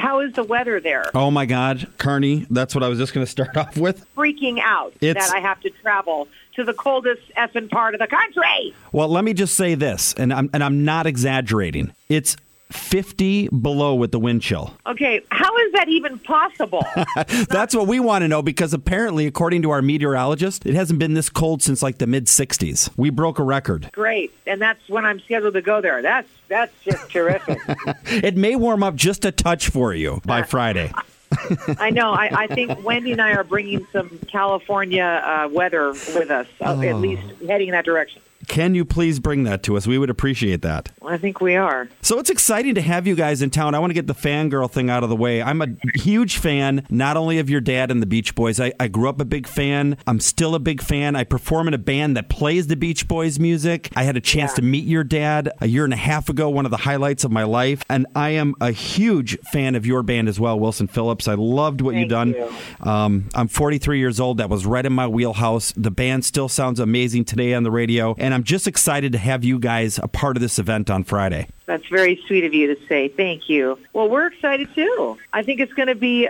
How is the weather there? Oh, my God, Carney, that's what I was just going to start off with. Freaking out that I have to travel to the coldest effing part of the country. Well, let me just say this, and I'm not exaggerating. It's 50 below with the wind chill. Okay, how is that even possible? That's what we want to know, because apparently, according to our meteorologist, it hasn't been this cold since like the mid-60s. We broke a record. Great, and that's when I'm scheduled to go there. That's just terrific. It may warm up just a touch for you by Friday. I know. I think Wendy and I are bringing some California weather with us, at least heading in that direction. Can you please bring that to us? We would appreciate that. Well, I think we are. So it's exciting to have you guys in town. I want to get the fangirl thing out of the way. I'm a huge fan, not only of your dad and the Beach Boys. I grew up a big fan. I'm still a big fan. I perform in a band that plays the Beach Boys music. I had a chance to meet your dad a year and a half ago, one of the highlights of my life. And I am a huge fan of your band as well, Wilson Phillips. I loved what you've done. I'm 43 years old. That was right in my wheelhouse. The band still sounds amazing today on the radio. And I'm just excited to have you guys a part of this event on Friday. That's very sweet of you to say. Thank you. Well, we're excited too. I think it's going to be,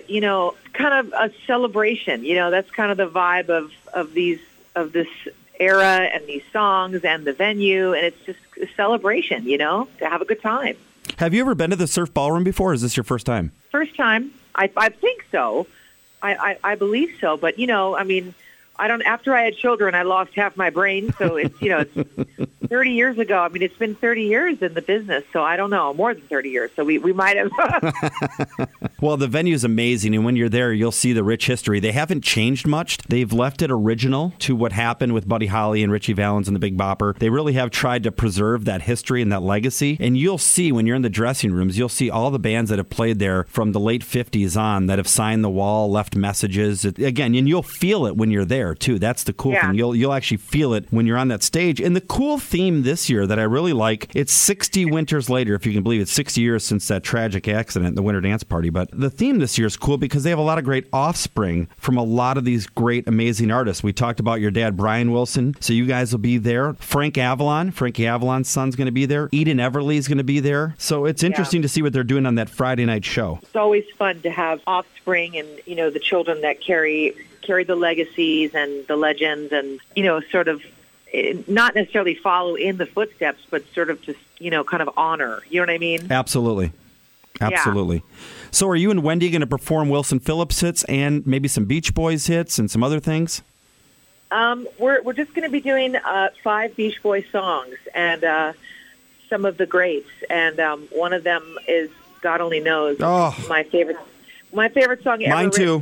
kind of a celebration. That's kind of the vibe of this era and these songs and the venue, and it's just a celebration. To have a good time. Have you ever been to the Surf Ballroom before? Or is this your first time? First time. I think so. I believe so. But I don't. After I had children, I lost half my brain. So it's 30 years ago. It's been 30 years in the business. So I don't know, more than 30 years. So we might have. Well, the venue's amazing, and when you're there, you'll see the rich history. They haven't changed much. They've left it original to what happened with Buddy Holly and Richie Valens and the Big Bopper. They really have tried to preserve that history and that legacy. And you'll see when you're in the dressing rooms, you'll see all the bands that have played there from the late 50s on that have signed the wall, left messages. Again, and you'll feel it when you're there too. That's the cool thing. You'll actually feel it when you're on that stage. And the cool theme this year that I really like, it's 60 winters later, if you can believe it, 60 years since that tragic accident, the Winter Dance Party. But the theme this year is cool because they have a lot of great offspring from a lot of these great, amazing artists. We talked about your dad, Brian Wilson, so you guys will be there. Frankie Avalon's son's going to be there. Eden Everly's going to be there. So it's interesting to see what they're doing on that Friday night show. It's always fun to have offspring and, the children that carry the legacies and the legends and, sort of not necessarily follow in the footsteps, but sort of just, kind of honor. You know what I mean? Absolutely. Yeah. So are you and Wendy going to perform Wilson Phillips hits and maybe some Beach Boys hits and some other things? We're just going to be doing 5 Beach Boys songs and some of the greats. And one of them is God Only Knows. Oh. My favorite song ever. Mine too.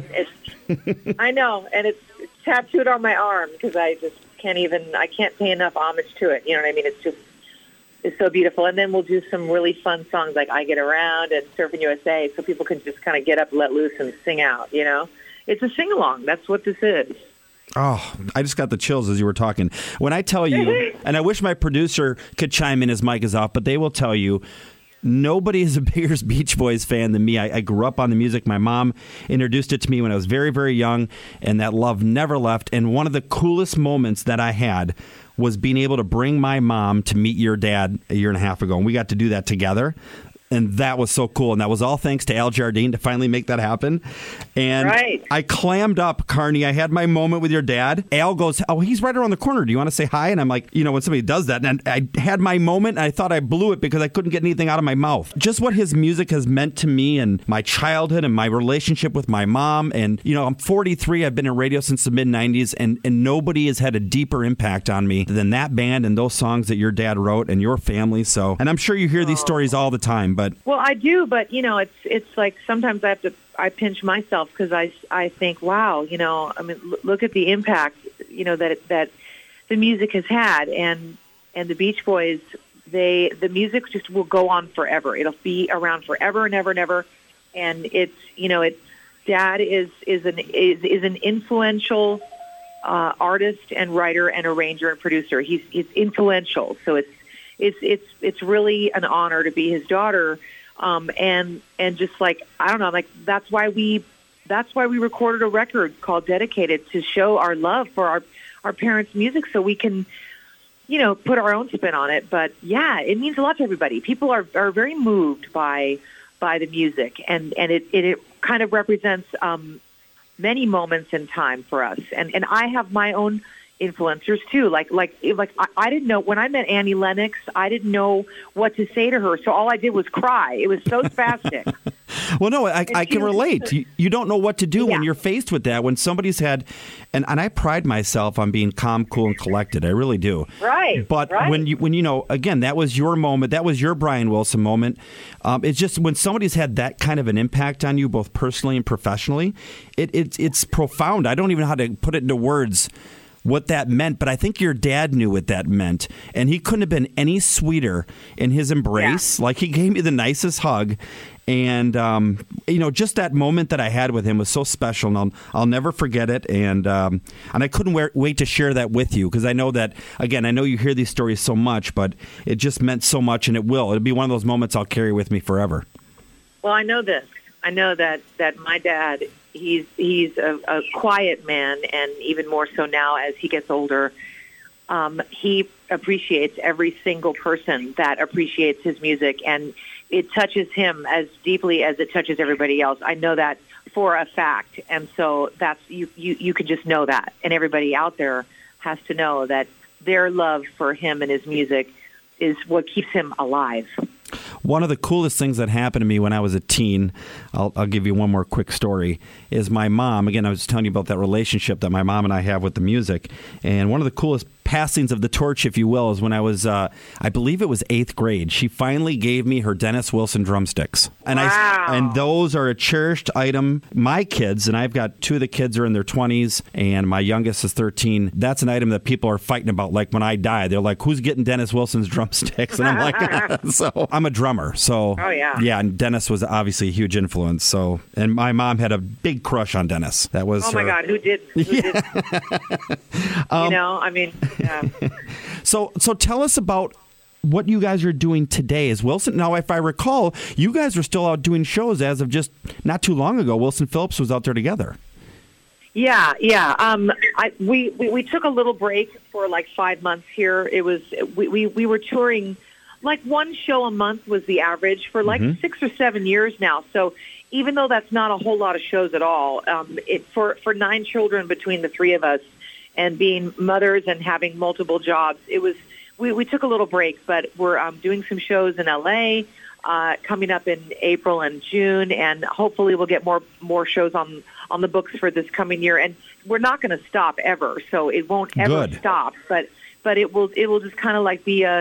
I know, and it's tattooed on my arm because I just I can't pay enough homage to it. You know what I mean? It's so beautiful. And then we'll do some really fun songs like I Get Around and Surfing USA so people can just kind of get up, let loose, and sing out, It's a sing-along. That's what this is. Oh, I just got the chills as you were talking. When I tell you, and I wish my producer could chime in, his mic is off, but they will tell you, nobody is a bigger Beach Boys fan than me. I grew up on the music. My mom introduced it to me when I was very, very young, and that love never left. And one of the coolest moments that I had was being able to bring my mom to meet your dad a year and a half ago, and we got to do that together. And that was so cool. And that was all thanks to Al Jardine to finally make that happen. And I clammed up, Carney. I had my moment with your dad. Al goes, oh, he's right around the corner. Do you want to say hi? And I'm like, when somebody does that. And I had my moment, and I thought I blew it because I couldn't get anything out of my mouth. Just what his music has meant to me and my childhood and my relationship with my mom. And, I'm 43. I've been in radio since the mid-'90s. And nobody has had a deeper impact on me than that band and those songs that your dad wrote and your family. So, and I'm sure you hear these stories all the time. Well, I do, but it's like sometimes I pinch myself because I think, wow, look at the impact, that the music has had, and the Beach Boys, the music just will go on forever. It'll be around forever and ever and ever, and Dad is an influential artist and writer and arranger and producer. He's influential, so it's really an honor to be his daughter, and just like I don't know, like that's why we recorded a record called Dedicated to show our love for our parents' music, so we can put our own spin on it. But yeah, it means a lot to everybody. People are very moved by by the music, and it kind of represents many moments in time for us. And I have my own influencers too. Like I didn't know when I met Annie Lennox, I didn't know what to say to her, so all I did was cry. It was so spastic. Well, no, I can relate. You don't know what to do when you're faced with that. When somebody's had, and I pride myself on being calm, cool, and collected. I really do. Right. But when you know, again, that was your moment. That was your Brian Wilson moment. It's just when somebody's had that kind of an impact on you, both personally and professionally, it's profound. I don't even know how to put it into words what that meant, but I think your dad knew what that meant, and he couldn't have been any sweeter in his embrace. Like, he gave me the nicest hug, and just that moment that I had with him was so special, and I'll never forget it. And I couldn't wait to share that with you, because I know that, again, I know you hear these stories so much, but it just meant so much, and it'll be one of those moments I'll carry with me forever. Well, I know this. I know that my dad, he's a quiet man, and even more so now as he gets older. He appreciates every single person that appreciates his music, and it touches him as deeply as it touches everybody else. I know that for a fact, and so that's you can just know that, and everybody out there has to know that their love for him and his music is what keeps him alive. One of the coolest things that happened to me when I was a teen, I'll give you one more quick story, is my mom. Again, I was telling you about that relationship that my mom and I have with the music. And one of the coolest passings of the torch, if you will, is when I was, I believe it was 8th grade. She finally gave me her Dennis Wilson drumsticks. And wow. And those are a cherished item. My kids, and I've got 2 of the kids are in their 20s, and my youngest is 13. That's an item that people are fighting about. Like, when I die, they're like, who's getting Dennis Wilson's drumsticks? And I'm like, so I'm a drummer. So, oh, yeah. Yeah, and Dennis was obviously a huge influence. So, and my mom had a big crush on Dennis. That was my God, who didn't? Didn't? Yeah. So tell us about what you guys are doing today. Is Wilson, now if I recall, you guys are still out doing shows as of just not too long ago. Wilson Phillips was out there together. Yeah. We took a little break for like 5 months here. It was we were touring like one show a month was the average for like 6 or 7 years now. So even though that's not a whole lot of shows at all, for 9 children between the 3 of us, and being mothers and having multiple jobs, it was we took a little break, but we're doing some shows in LA coming up in April and June, and hopefully we'll get more shows on the books for this coming year. And we're not going to stop ever, so it won't ever stop. But it will just kind of like be a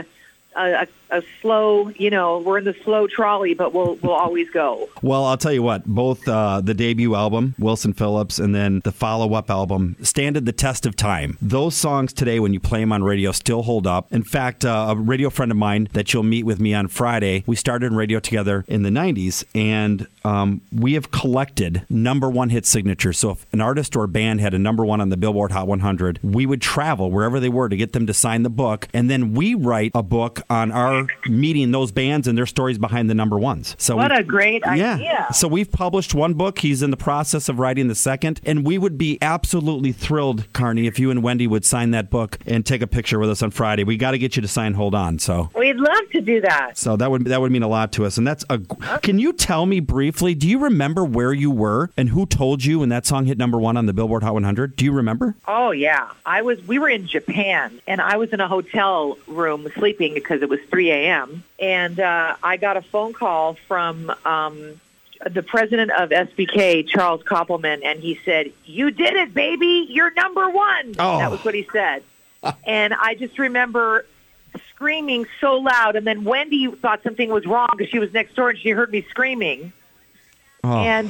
slow, we're in the slow trolley, but we'll always go. Well, I'll tell you what, both the debut album, Wilson Phillips, and then the follow-up album standed the test of time. Those songs today, when you play them on radio, still hold up. In fact, a radio friend of mine that you'll meet with me on Friday, we started in radio together in the 90s, and we have collected #1 hit signatures. So if an artist or a band had a #1 on the Billboard Hot 100, we would travel wherever they were to get them to sign the book, and then we write a book on our meeting those bands and their stories behind the #1s. So what a great idea. Yeah. So we've published 1 book. He's in the process of writing the second. And we would be absolutely thrilled, Carney, if you and Wendy would sign that book and take a picture with us on Friday. We got to get you to sign Hold On. So we'd love to do that. So that would mean a lot to us. And can you tell me briefly, do you remember where you were and who told you when that song hit #1 on the Billboard Hot 100? Do you remember? Oh, yeah. We were in Japan, and I was in a hotel room sleeping because it was 3 a.m., and I got a phone call from the president of SBK, Charles Koppelman, and he said, "You did it, baby! You're #1!" Oh. That was what he said. And I just remember screaming so loud, and then Wendy thought something was wrong because she was next door and she heard me screaming. Oh. And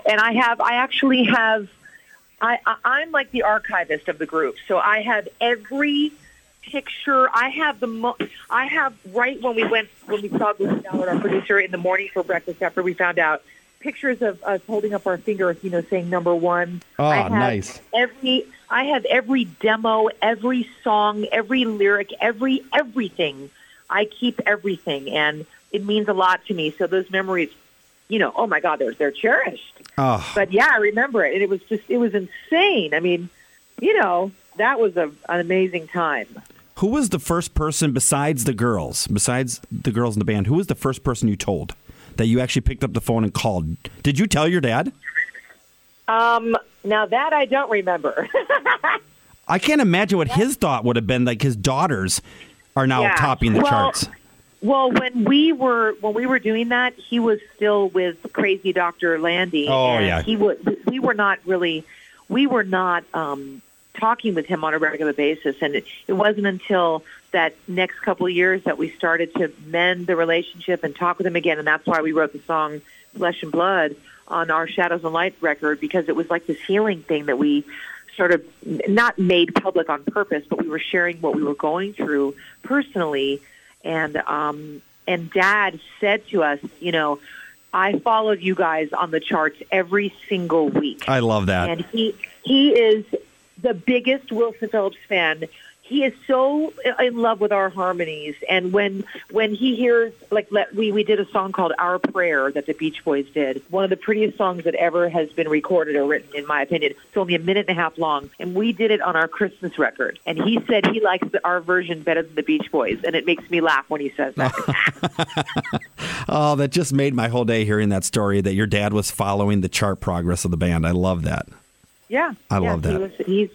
I'm like the archivist of the group, so I have every picture. I have right when we saw Glenn Ballard, our producer, in the morning for breakfast after we found out, pictures of us holding up our fingers, saying #1. Oh, nice. I have every demo, every song, every lyric, everything. I keep everything, and it means a lot to me. So those memories, oh my God, they're cherished. Oh. But yeah, I remember it, and it was insane. I mean, that was an amazing time. Who was the first person besides the girls in the band? Who was the first person you told that you actually picked up the phone and called. Did you tell your dad? Now that I don't remember. I can't imagine what his thought would have been. Like his daughters are now topping the charts. Well, when we were doing that, he was still with Crazy Dr. Landy. Oh, and yeah. We were not talking with him on a regular basis, and it wasn't until that next couple of years that we started to mend the relationship and talk with him again, and that's why we wrote the song Flesh and Blood on our Shadows and Light record, because it was like this healing thing that we sort of not made public on purpose, but we were sharing what we were going through personally. And Dad said to us, I followed you guys on the charts every single week. I love that. And he is the biggest Wilson Phillips fan. He is so in love with our harmonies. And when he hears, we did a song called Our Prayer that the Beach Boys did, one of the prettiest songs that ever has been recorded or written, in my opinion. It's only a minute and a half long. And we did it on our Christmas record. And he said he likes our version better than the Beach Boys. And it makes me laugh when he says that. Oh, that just made my whole day hearing that story that your dad was following the chart progress of the band. I love that. Yeah. I love that.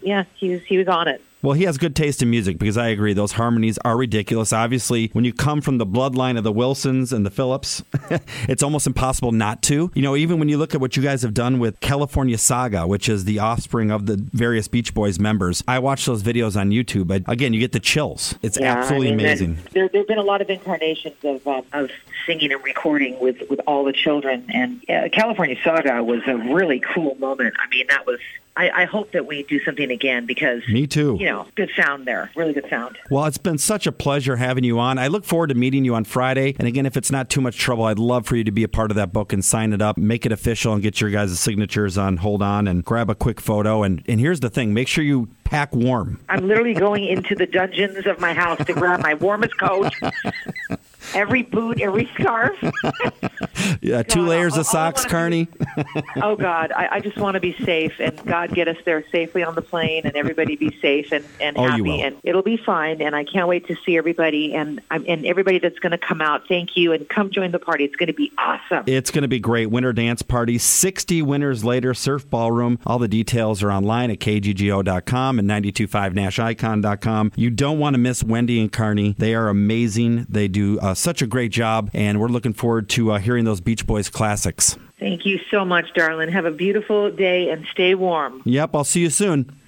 He was on it. Well, he has good taste in music because I agree. Those harmonies are ridiculous. Obviously, when you come from the bloodline of the Wilsons and the Phillips, it's almost impossible not to. Even when you look at what you guys have done with California Saga, which is the offspring of the various Beach Boys members. I watch those videos on YouTube. But again, you get the chills. It's absolutely amazing. There have been a lot of incarnations of singing and recording with all the children. And California Saga was a really cool moment. I mean, that was... I hope that we do something again because... Me too. Good sound there. Really good sound. Well, it's been such a pleasure having you on. I look forward to meeting you on Friday. And again, if it's not too much trouble, I'd love for you to be a part of that book and sign it up, make it official, and get your guys' signatures on Hold On and grab a quick photo. And here's the thing. Make sure you pack warm. I'm literally going into the dungeons of my house to grab my warmest coat, every boot, every scarf. Yeah, 2 layers of socks, Carney. Oh, God. I just want to be safe, and God get us there safely on the plane, and everybody be safe and happy. You will. And it'll be fine, and I can't wait to see everybody, and everybody that's going to come out. Thank you, and come join the party. It's going to be awesome. It's going to be great. Winter dance party, 60 winners later, Surf Ballroom. All the details are online at kggo.com and 925nashicon.com. You don't want to miss Wendy and Carney. They are amazing. They do such a great job, and we're looking forward to hearing those Beach Boys classics. Thank you so much, darling. Have a beautiful day and stay warm. Yep, I'll see you soon.